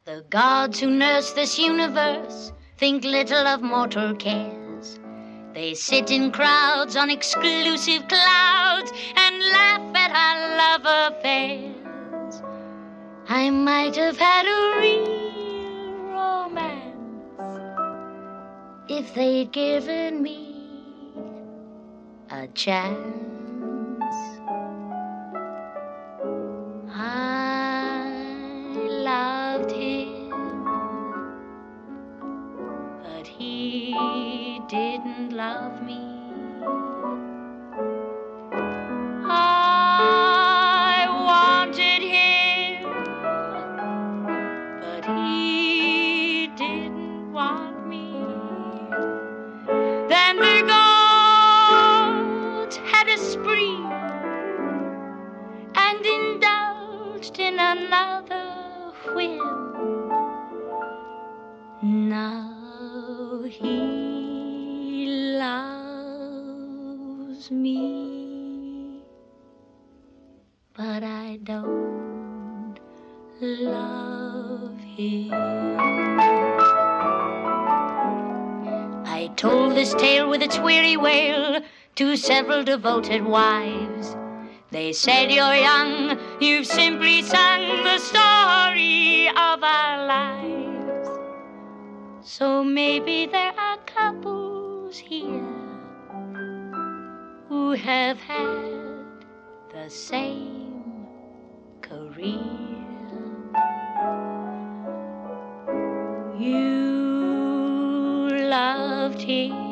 The gods who nurse this universe think little of mortal cares. They sit in crowds on exclusive clouds and laugh at our love affairs. I might have had a real romance if they'd given me a chance. I loved him, but he didn't love me. I wanted him, but he didn't want me. Then the goat had a spree and indulged in another whim. Now he loves me, but I don't love him. I told this tale with its weary wail to several devoted wives. They said, "You're young, you've simply sung the story of our lives." So maybe there are couples here who have had the same career. You loved him,